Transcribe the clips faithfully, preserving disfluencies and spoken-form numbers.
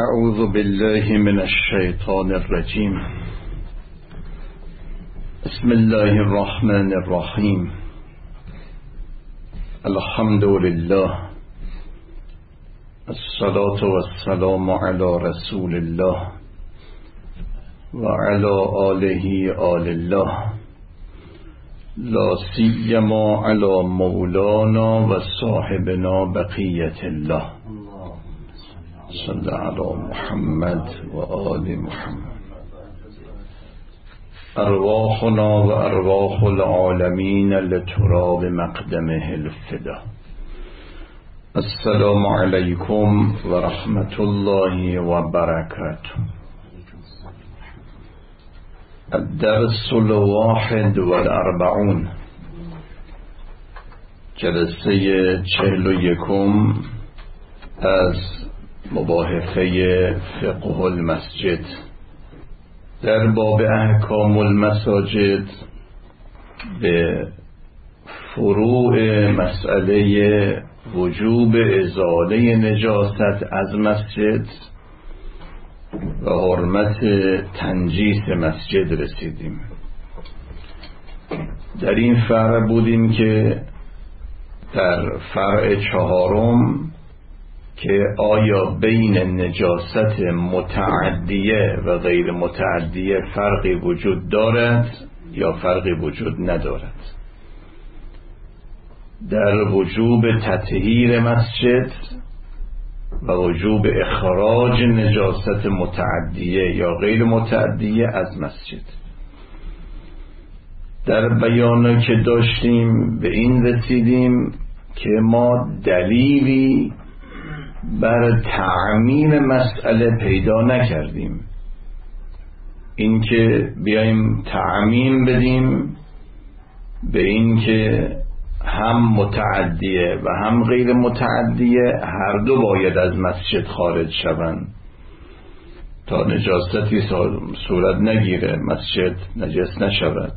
أعوذ بالله من الشيطان الرجيم. بسم الله الرحمن الرحيم. الحمد لله، الصلاة والسلام على رسول الله وعلى آله آل الله، لا سيما على مولانا وصاحبنا بقية الله. صل على محمد و آل محمد. ارواحنا و ارواح العالمین لتراب مقدمه الفدا. السلام علیکم و رحمت الله و برکاته. الدرس الواحد و الاربعون، جلسه چهل و یکم از مباحثه فقه المسجد در باب احکام المساجد به فروع مسئله وجوب ازاله نجاست از مسجد و حرمت تنجیس مسجد رسیدیم. در این فرع بودیم که در فرع چهارم که آیا بین نجاست متعدیه و غیر متعدیه فرقی وجود دارد یا فرقی وجود ندارد. در وجوب تطهیر مسجد و وجوب اخراج نجاست متعدیه یا غیر متعدیه از مسجد. در بیان که داشتیم به این رسیدیم که ما دلیلی بر تعمیم مسئله پیدا نکردیم. این که بیایم تعمیم بدیم به این که هم متعدیه و هم غیر متعدیه هر دو باید از مسجد خارج شوند تا نجاستی صورت نگیره، مسجد نجس نشود.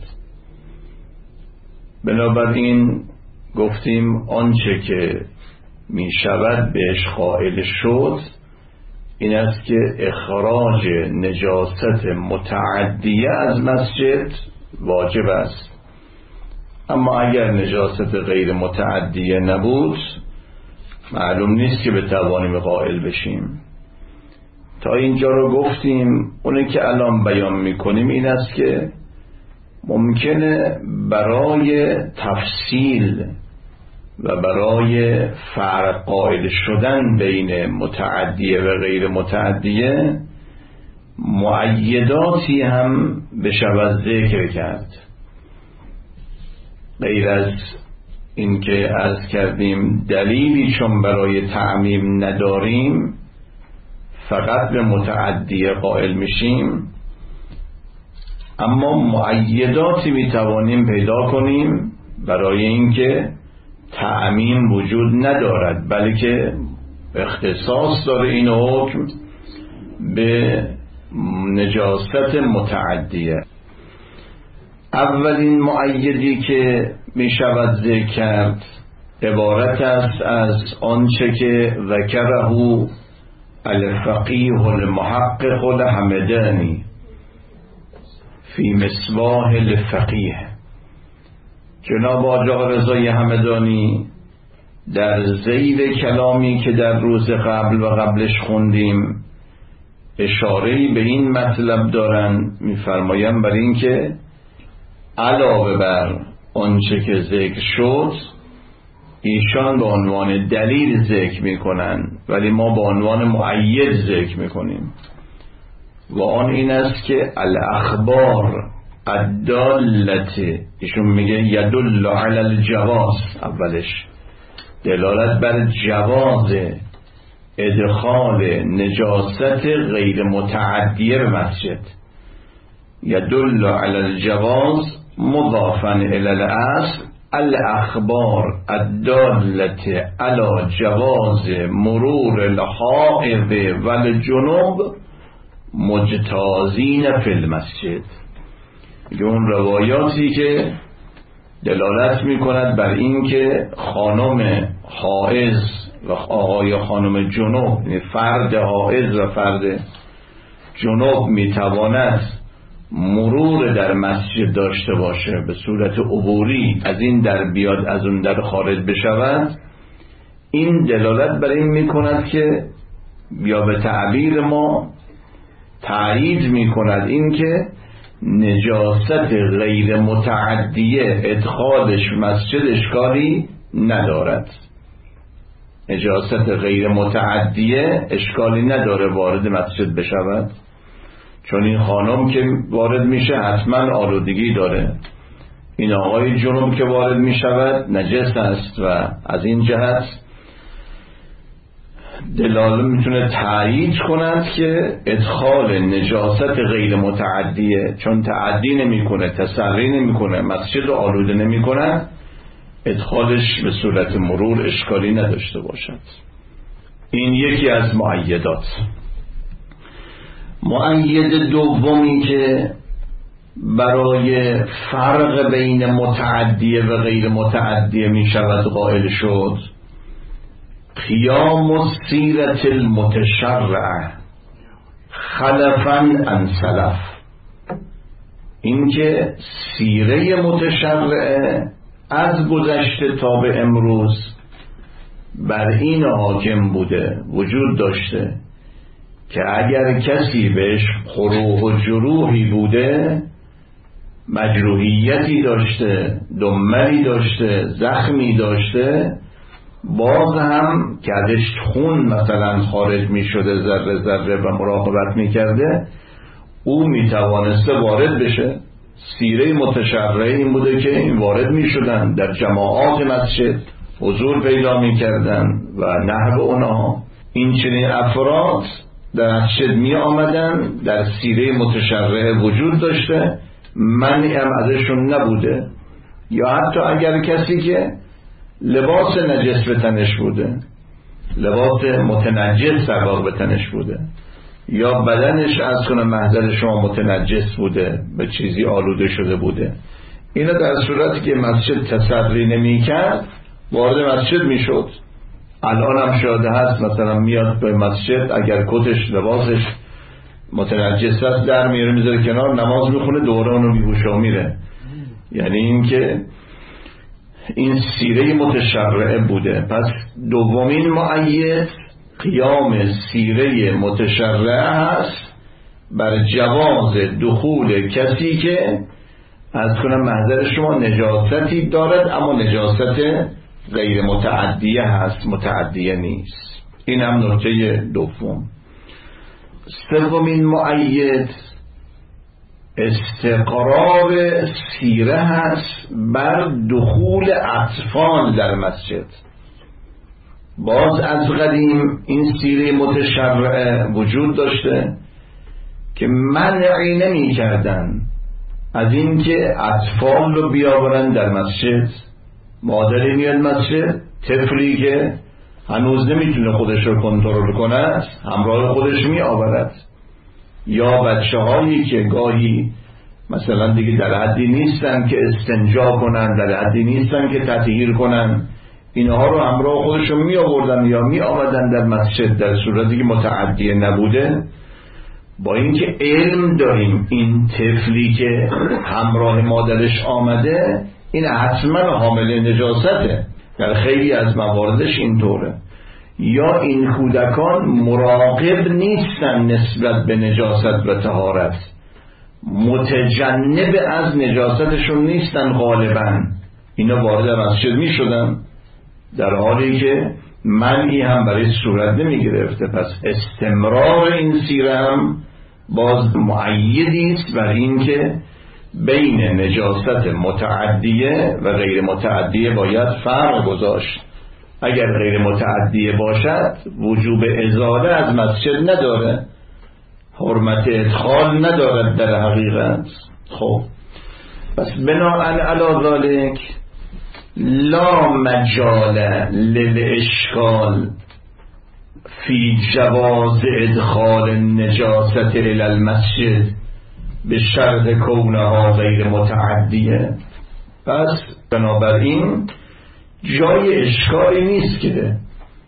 بنابراین گفتیم آنچه که می شود بهش قائل شد این است که اخراج نجاست متعدیه از مسجد واجب است. اما اگر نجاست غیر متعدیه نبود معلوم نیست که بتوانیم قائل بشیم. تا اینجا رو گفتیم. اونه که الان بیان میکنیم این است که ممکنه برای تفصیل و برای فرق قائل شدن بین متعدیه و غیر متعدیه مؤیداتی هم بشود ذکر کرد. غیر از این که عرض کردیم دلیلی چون برای تعمیم نداریم فقط به متعدیه قائل میشیم، اما مؤیداتی میتوانیم پیدا کنیم برای اینکه تعمیم وجود ندارد بلکه اختصاص داره این حکم به نجاست متعدیه. اولین مؤیدی که می شود ذکر کرد عبارت است از آنچه که ذکره الفقیه المحقق الحمدانی فی مصباح الفقیه. جناب آقا رضای همدانی در ذیل کلامی که در روز قبل و قبلش خوندیم اشاره‌ای به این مطلب دارن، می‌فرمایند بر این که علاوه بر آنچه که ذکر شد ایشان به عنوان دلیل ذکر می‌کنن ولی ما به عنوان مؤید ذکر می‌کنیم و آن این است که الاخبار الدالته، ایشون میگه یدل علی الجواز، اولش دلالت بر جواز ادخال نجاست غیر متعدیه به مسجد. یدل علی الجواز مضافا الی الاصل الاخبار الدالته علی جواز مرور الحائض والجنوب مجتازین فی المسجد. اون روایاتی که دلالت می کند بر این که خانم حائض و آقای و خانم جنوب، یعنی فرد حائض و فرد جنوب میتواند مرور در مسجد داشته باشه به صورت عبوری، از این در بیاد از اون در خارج بشود، این دلالت بر این میکند که یا به تعبیر ما تایید میکند این که نجاست غیر متعدیه ادخالش مسجد اشکالی ندارد. نجاست غیر متعدیه اشکالی نداره وارد مسجد بشود، چون این خانم که وارد میشه حتما آلودگی داره، این آقای جنوب که وارد میشود نجس است و از این جهت دلاله میتونه تایید کند که ادخال نجاست غیر متعدیه، چون تعدی نمیکنه، تسری نمیکنه، مسجد رو آلوده نمیکنه، ادخالش به صورت مرور اشکالی نداشته باشد. این یکی از مؤیدات. مؤید دومی که برای فرق بین متعدیه و غیر متعدیه می شود قائل شد، قیام السیرة المتشرعه خلفا عن سلف، این که سیره متشرعه از گذشته تا به امروز بر این حاکم بوده، وجود داشته که اگر کسی بهش خروح و جروحی بوده، مجروحیتی داشته، دمری داشته، زخمی داشته، باز هم که ازش خون مثلا خارج می شده ذره ذره و مراقبت می کرده، او می توانسته وارد بشه. سیره متشرعه این بوده که این وارد می شدن در جماعات مسجد، حضور پیدا می کردن و نحو اونها، این چنین افراد در مسجد می آمدن، در سیره متشرعه وجود داشته، منعی هم ازشون نبوده. یا حتی اگر کسی که لباس نجس به تنش بوده، لباس متنجس در واقع به تنش بوده، یا بدنش از کنه محضر شما متنجس بوده، به چیزی آلوده شده بوده، اینا در صورتی که مسجد تسری نمی کرد وارد مسجد می شد. الان هم شاده هست مثلا میاد به مسجد، اگر کتش لباسش متنجس است در میاره میذاره کنار، نماز میخونه، دوره اونو میگوشه و میره. یعنی این که این سیره متشرعه بوده. پس دومین مؤید قیام سیره متشرعه هست بر جواز دخول کسی که از کنم محضر شما نجاستی دارد اما نجاست غیر متعدیه هست، متعدیه نیست. این هم نکته دوم. سومین مؤید استقرار سیره هست بر دخول اطفال در مسجد. باز از قدیم این سیره متشرعه وجود داشته که منعی نمی کردن از این که اطفال رو بیاورن در مسجد. مادری میاد مسجد، طفلی که هنوز نمیتونه خودش رو کنترل کنه همراه خودش می آورد، یا بچه هایی که گاهی مثلا دیگه در حدی نیستن که استنجا کنن، در حدی نیستن که تطهیر کنن، اینها رو همراه خودشون می آوردن یا می آمدن در مسجد در صورتی که متعدیه نبوده. با اینکه علم داریم این طفلی که همراه مادرش آمده این حتما حامل نجاسته، در خیلی از مواردش اینطوره. یا این کودکان مراقب نیستن نسبت به نجاست و طهارت، متجنب از نجاستشون نیستن غالبا، اینا وارد مسجد می شدن در حالی که منعی هم برای صورت نمی گرفته. پس استمرار این سیره هم باز مؤیدی است بر این که بین نجاست متعدیه و غیر متعدیه باید فرق گذاشت. اگر غیر متعدیه باشد وجوب ازاله از مسجد نداره، حرمت ادخال ندارد در حقیقت. خب پس بناء علی ذلک لا مجال للاشکال فی جواز ادخال النجاست الى المسجد به شرط کونها غیر متعدیه. پس بنابراین جای اشکالی نیست که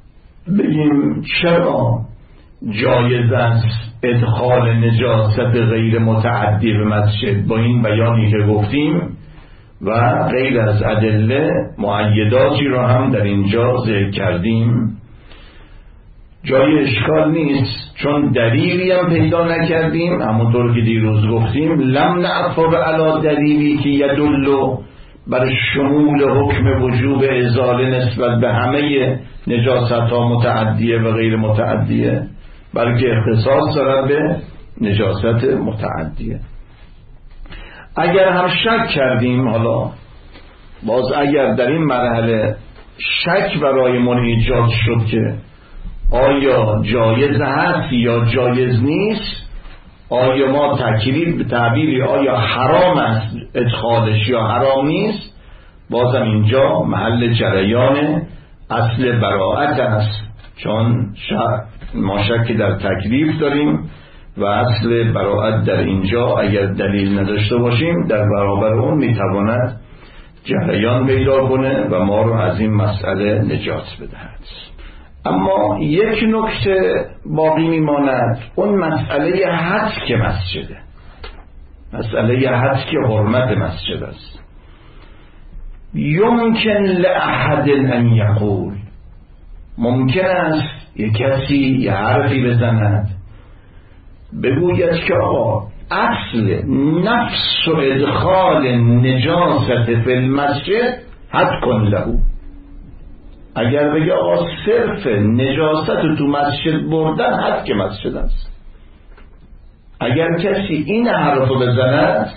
بگیم چرا جایز است ادخال نجاست غیر متعدی به مسجد با این بیانی که گفتیم و غیر از ادله مؤیداتی رو هم در اینجا ذکر کردیم؟ جای اشکال نیست، چون دلیلی هم پیدا نکردیم. همونطور که دیروز گفتیم لم نعثر علی دلیلی که یدل بر شمول حکم وجوب ازاله نسبت به همه نجاست ها متعدیه و غیر متعدیه، بلکه اختصاص دارد به نجاست متعدیه. اگر هم شک کردیم، حالا باز اگر در این مرحله شک برای من ایجاد شد که آیا جایز هست یا جایز نیست، آیا ما تکلیف به تعبیری آیا حرام است ادخالش یا حرام نیست، بازم اینجا محل جریان اصل براءت است، چون ما شک در تکلیف داریم و اصل براءت در اینجا اگر دلیل نداشته باشیم در برابر اون میتواند جریان پیدا کنه و ما رو از این مسئله نجات بدهد. اما یک نکته باقی میماند، اون مسئله حتک مسجده، مسئله حتک حرمت مسجد است. یمکن لأحد ان یقول، ممکن است یک کسی یه حرفی بزند بگوید که آقا اصل نفس و ادخال نجاست فی المسجد حد کن لهو. اگر بگه آقا صرف نجاست رو تو مسجد بردن حد که مسجد است، اگر کسی این حرف رو بزند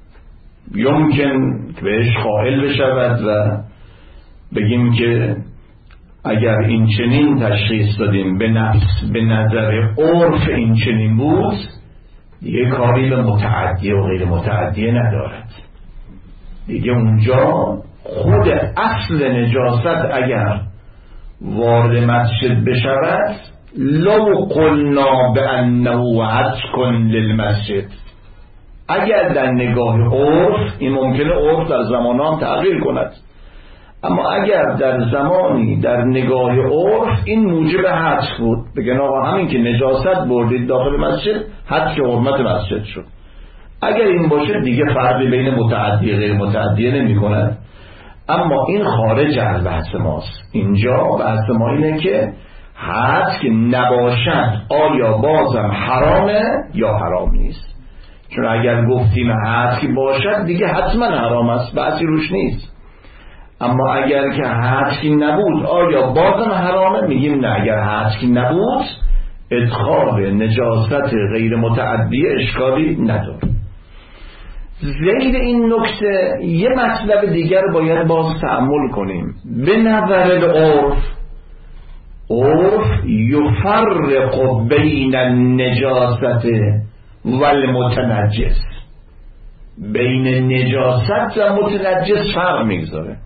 یمکن که بهش قائل بشود و بگیم که اگر این چنین تشخیص دادیم به نفس به نظر عرف این چنین بود، دیگه کاری به متعدی و غیر متعدی ندارد. دیگه اونجا خود اصل نجاست اگر وارد مسجد بشود لو قلنا بانه حتک للمسجد، اگر در نگاه عرف، این ممکنه عرف در زمان هم تغییر کند، اما اگر در زمانی در نگاه عرف این موجب حتک بود، بگن آقا همین که نجاست بردید داخل مسجد حتک حرمت مسجد شد، اگر این باشه دیگه فرقی بین متعدی غیر متعدی نمی کند. اما این خارج از بحث ماست. اینجا بحث ما اینه که حتک نباشد آیا بازم حرامه یا حرام نیست، چون اگر گفتیم حتک باشد دیگه حتما حرام است، بحثی روش نیست. اما اگر که حتکی نبود آیا بازم حرامه، میگیم نه، اگر حتکی نبود ادخال نجاست غیر متعدی اشکالی نداره. زید این نکته یه مطلب دیگر باید باز تأمل کنیم. به نظر العرف، عرف یفرق بین النجاست و المتنجس، بین نجاست و متنجس فرق میگذاره.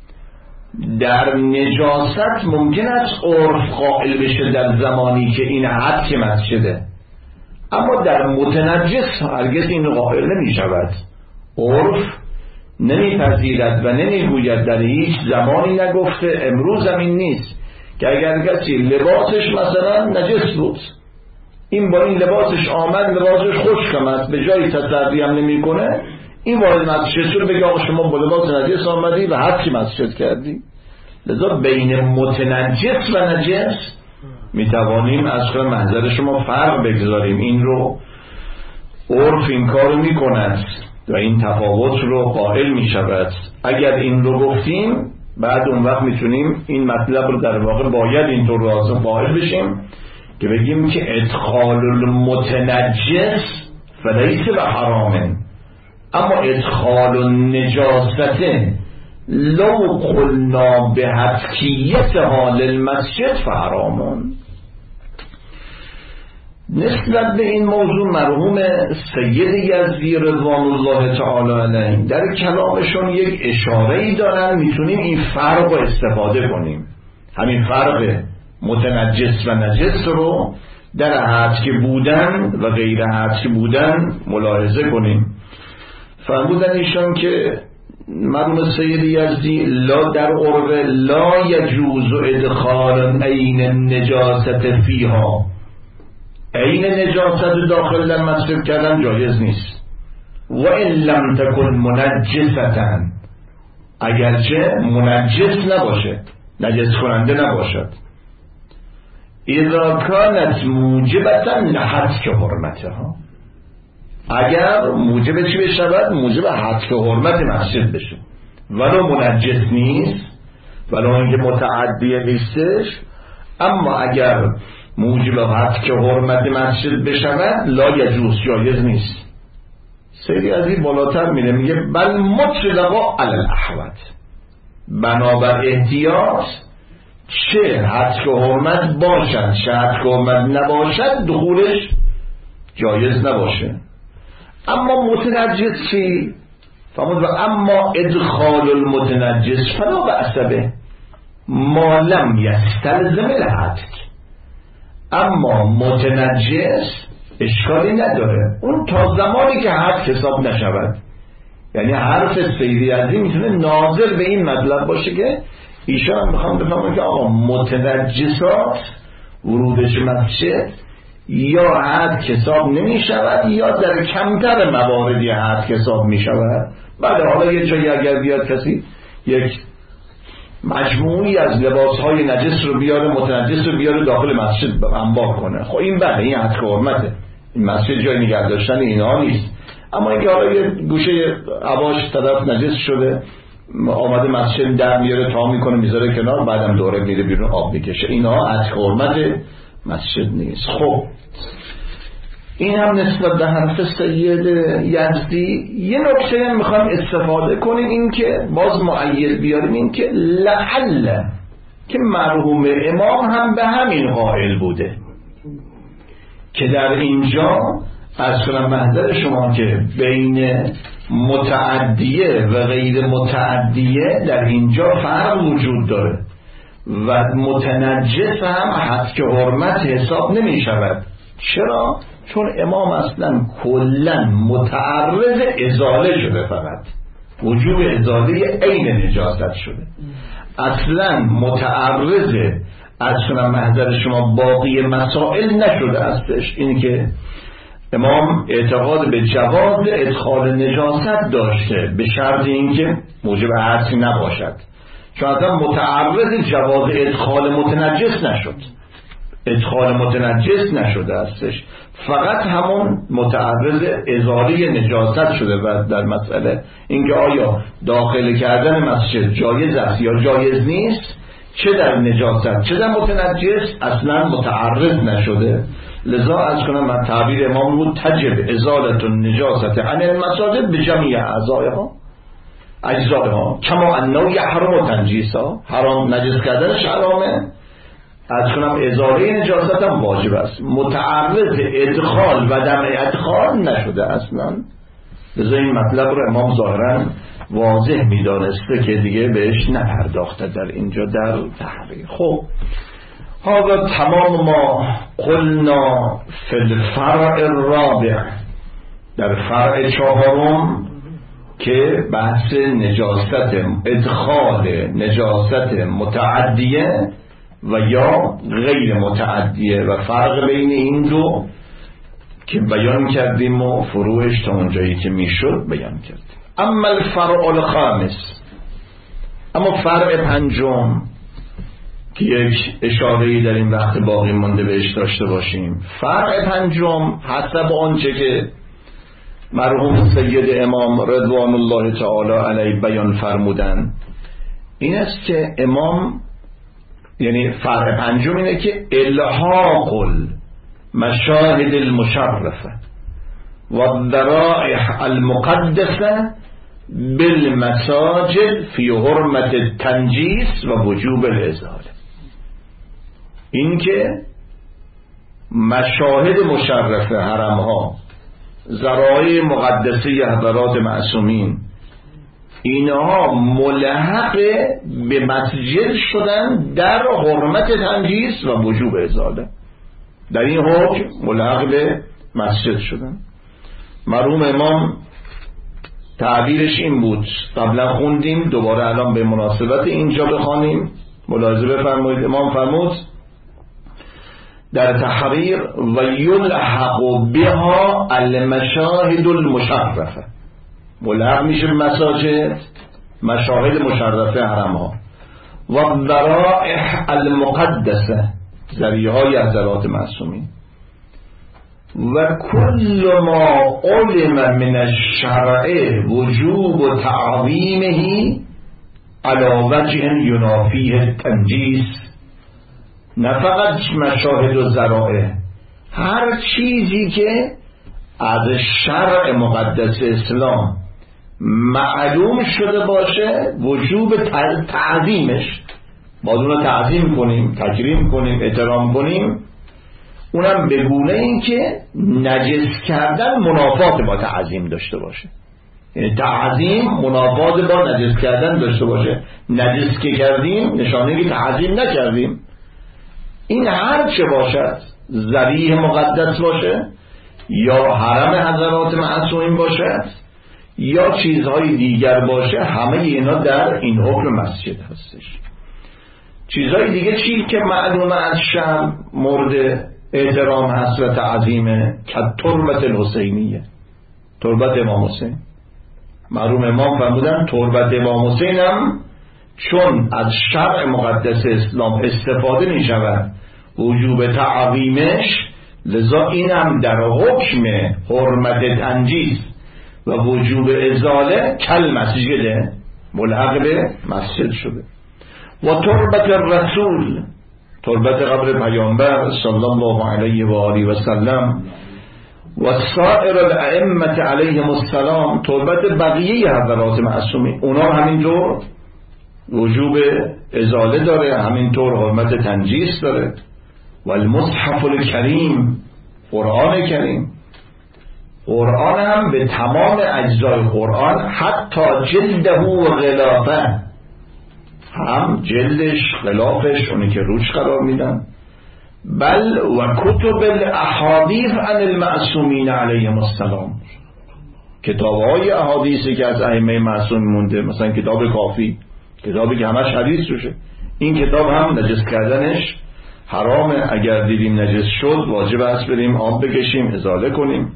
در نجاست ممکن است عرف قائل بشه در زمانی که این حد که مسجده، اما در متنجس هرگز این قائل نمی شود. عرف نمیپذیرد و نمیگوید، در هیچ زمانی نگفته، امروز هم این نیست که اگر کسی لباسش مثلا نجس بود، این با این لباسش آمد لباسش خشک است، به جای تصدی هم نمی کنه، این وارد مسجد شد بگه آقا شما با لباس نجس آمدی و حدی مسجد کردی. لذا بین متنجس و نجس میتوانیم از خلال محضر شما فرق بگذاریم. این رو عرف این کار می کند و این تفاوت رو قائل می شود. اگر این رو گفتیم بعد اون وقت میتونیم این مطلب رو در واقع باید اینطور راضی قائل بشیم که بگیم که ادخال المتنجس فلیس و حرامن، اما ادخال النجاست لو قلنا به حتکیتها للمسجد فحرامون. نسبت به این موضوع مرحوم سید یزدی رضوان الله تعالی علیه در کلامشون یک اشاره‌ای دارن، میتونیم این فرق رو استفاده کنیم، همین فرق متنجس و نجس رو در حدک بودن و غیر حدک بودن ملاحظه کنیم. فرمودن ایشان که مرحوم سید یزدی لا در عرف لا یجوز ادخال عین النجاست فیها، عین نجاست داخل در مسجد کردن جایز نیست. و ان لم تکن منجسة، اگرچه منجس نباشد، نجس کننده نباشد. اذا كانت موجبة لحتک حرمتها، اگر موجب چی بشود؟ موجب حتک حرمت مسجد بشه، ولو منجس نیست، ولو اینکه متعدی نیستش، اما اگر موجب حتک حرمت مسجد بشود لا یجوز، جایز نیست. سیدی از این بالاتر میره میگه بل مطلقا علی الاحوط، بنابر احتیاط چه حتک حرمت باشد چه حتک حرمت نباشد دخولش جایز نباشه. اما متنجس چی؟ فهمود و اما ادخال المتنجس فلا بأس به ما لم یستلزم الحتک، اما متنجس اشکالی نداره اون تا زمانی که حتک حساب نشود. یعنی حرف سیدی عزیز میتونه ناظر به این مطلب باشه که ایشان میخوام بفهمم که آقا متنجسات ورودش مسجد یا حد حساب نمی شود یا در کمتر مواردی حد حساب می شود. بعد حالا یه جایی اگر بیاد کسی یک مجموعی از لباسهای نجس رو بیاره، متنجس رو بیاره داخل مسجد انبار کنه، خب این بله، این حد حرمته، این مسجد جای نگه داشتن اینها نیست. اما اینکه حالا یه گوشه عواش طرف نجس شده آمده مسجد در میاره تا میکنه میذاره کنار، بعدم دوره میره بیرون آب میکشه، اینها حد حرمت مسجد نیست. خب این هم نسبت به حرف سید یزدی. یه نکته هم میخوام استفاده کنیم، این که باز معید بیاریم، این که لعل که مرحوم امام هم به همین قائل بوده که در اینجا از کنم محضر شما که بین متعدیه و غیر متعدیه در اینجا فرق وجود داره و متنجس هم حتک حرمت حساب نمی شود. چرا؟ چون امام اصلا کلا متعرض ازاله شده، فقط وجوب ازاله عین نجاست شده، اصلا متعرض اصلا محضر شما باقی مسائل نشده استش. این که امام اعتقاد به جواز ادخال نجاست داشته به شرط اینکه موجب حتک نباشد، چون اصلا متعرض جواز ادخال متنجس نشد، ادخال متنجس نشده استش، فقط همون متعرض ازاله نجاست شده. و در مسئله اینکه آیا داخل کردن مسجد جایز است یا جایز نیست، چه در نجاست چه در متنجس اصلا متعرض نشده. لذا از کنم من تعبیر امام بود تجب ازالت النجاست عن المساجد به جمعی اعضایها اجزایها کما انه یحرم تنجیسا، حرام نجس کردنش حرامه، از کنم ازاله نجاست هم واجب است، متعرض ادخال و دم ادخال نشده اصلا. لذا این مطلب رو امام ظاهرا واضح میدانسته که دیگه بهش نپرداخته در اینجا در تحریر. خب هذا تمام ما قلنا فی الفرع الرابع، در فرع چهارم که بحث نجاست ادخال نجاست متعدیه و یا غیر متعدیه و فرق بین این دو که بیان کردیم و فروعش تا اونجایی که میشد بیان کردیم. اما الفرع الخامس، اما فرع پنجم که یک اشاره‌ای در این وقت باقی مونده بهش داشته باشیم. فرع پنجم حسب آنچه که مرحوم سید امام رضوان الله تعالی علیه بیان فرمودن این است که امام، یعنی فرع پنجم اینه که الحاق المشاهد المشرفه و الذرائح المقدسه بالمساجد فی حرمت التنجیس و وجوب الازاله. این که مشاهد مشرفه حرمها، ذرائع مقدسه حضرات معصومین، اینها ملحق به مسجد شدن در حرمت تنجیس و وجوب ازاله، در این حکم ملحق به مسجد شدن. مرحوم امام تعبیرش این بود، قبلا خوندیم، دوباره الان به مناسبت اینجا بخوانیم. ملاحظه بفرمایید. امام فرمود در تحریر و یلحق بها المشاهد المشرفه، ملحق میشه مساجد، مشاهد مشرفه حرم ها، و ذرائح المقدسه، ذریعه های حضرات معصومین، و کل ما علم من الشرع وجوب تعظیمه علی وجه ینافیه التنجیس. نه فقط مشاهد و ذرائع، هر چیزی که از شرع مقدس اسلام معلوم شده باشه وجوب تعظیمش، باید اون رو تعظیم کنیم، تکریم کنیم، احترام کنیم، اونم به گونه این که نجس کردن منافات با تعظیم داشته باشه. یعنی تعظیم منافات با نجس کردن داشته باشه. نجس که کردیم نشانه که تعظیم نکردیم. این هر چه باشد، ذریح مقدس باشه یا حرم حضرات معصومین باشد یا چیزهای دیگر باشه، همه اینا در این حکم مسجد هستش. چیزهای دیگه چی که معلومه از شرع مورد احترام هست و تعظیمه، که تربت الحسینیه، تربت امام حسین. معلوم امام فرمودن تربت امام حسین هم چون از شرع مقدس اسلام استفاده می شود وجوب تعظیمش، لذا این هم در حکم حرمت تنجیس و وجوب ازاله کل مسجده، ملحق به مسجد شده. و تربت الرسول، تربت قبر پیامبر صلی الله علیه و آله و سلم، و سائر الائمه علیهم السلام، تربت بقیه حضرات معصومین، اونا همینطور وجوب ازاله داره، همینطور حرمت تنجیس داره. و المصحف الکریم، قرآن کریم، قرآن هم به تمام اجزای قرآن، حتی جلده و غلافه، هم جلدش غلافش اونی که روش قرار میدن، بل و کتب الاحادیث عن المعصومین علیهم السلام، کتاب‌های احادیثی که از ائمه معصوم مونده، مثلا کتاب کافی، کتابی که همش حدیث روشه، این کتاب هم نجس کردنش حرامه. اگر دیدیم نجس شد واجب است بریم آب بکشیم، ازاله کنیم.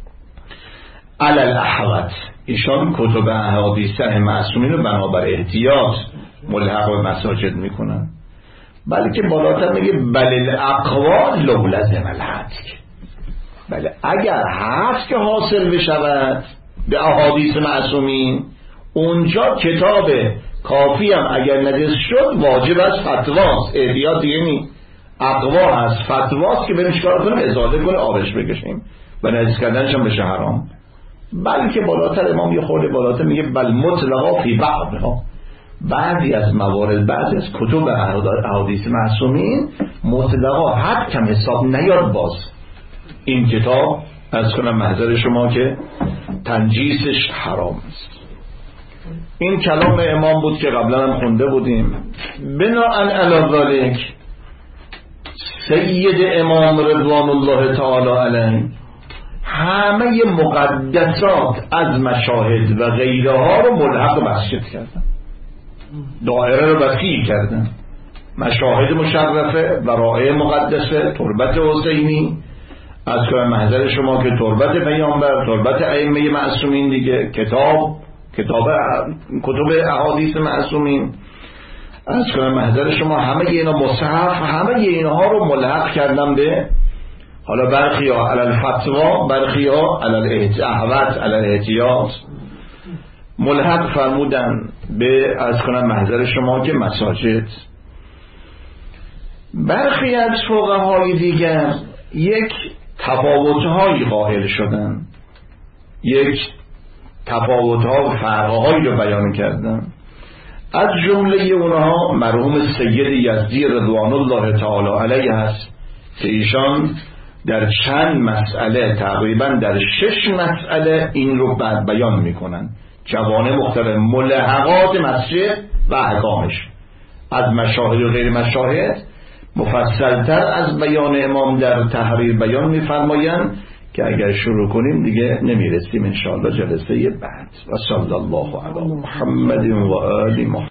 علی الاحوط، ایشان کتب احادیث معصومین رو بنابر احتیاط ملحق به مساجد میکنن. بلکه بالاتر میگه بل الاقوال لو لزم الحدک، بله اگر هست که حاصل بشود به احادیث معصومین، اونجا کتاب کافی هم اگر نجس شد واجب است فتواست، احتیاط یعنی اقوا هست، فتواست که بریم چیکار کنیم، ازاله کنیم، آبش بکشیم و نجس کردنش هم بشه حرام. بلکه بالاتر امام یه خورده بالاتر میگه بل مطلقا فی بعضها، بعضی از موارد، بعضی از کتب احادیث معصومین مطلقا حد کم حساب نیاد، باز این کتاب از کنم محضر شما که تنجیسش حرام است. این کلام امام بود که قبلا هم خونده بودیم. بناءً علی ذلک سید امام رضوان الله تعالی علیه همه مقدسات از مشاهد و غیرها رو ملحق مسجد کردن، دایره رو وسیع کردن. مشاهد مشرفه، ورائع مقدسه، تربت حسینی، از کنم محضر شما که تربت پیامبر، تربت ائمه معصومین دیگه، کتاب کتاب کتب احادیث معصومین، از کنم محضر شما همه اینا مصحف، همه اینها رو ملحق کردن به، حالا برخی ها علی الفتوا، برخی ها علی الاحوط، علی الاحتیاط، ملحق فرمودن به از کنم محضر شما که مساجد. برخی از فقهای دیگر یک تفاوت‌هایی قائل شدن، یک تفاوت‌ها و فرق‌هایی رو بیان کردن. از جمله اونها مرحوم سید یزدی رضوان الله تعالی علیه است که ایشان در چند مسئله، تقریبا در شش مسئله این رو بعد بیان میکنن، جوانب مختلف ملحقات مسجد و احکامش، از مشاهد و غیر مشاهد مفصلتر از بیان امام در تحریر بیان میفرمایند که اگر شروع کنیم دیگه نمیرسیم انشاءالله جلسه بعد. و صلی الله علی محمد و آل محمد.